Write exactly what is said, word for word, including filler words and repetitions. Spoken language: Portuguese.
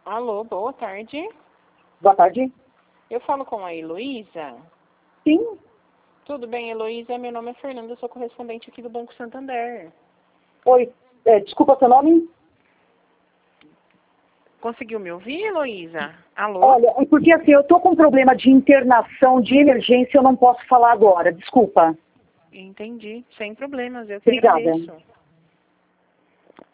Alô, boa tarde. Boa tarde. Eu falo com a Heloísa. Sim. Tudo bem, Heloísa? Meu nome é Fernanda, eu sou correspondente aqui do Banco Santander. Oi, é, desculpa seu nome? Conseguiu me ouvir, Heloísa? Alô? Olha, é porque assim, eu tô com um problema de internação de emergência, eu não posso falar agora, desculpa. Entendi, sem problemas, eu que Obrigada. agradeço.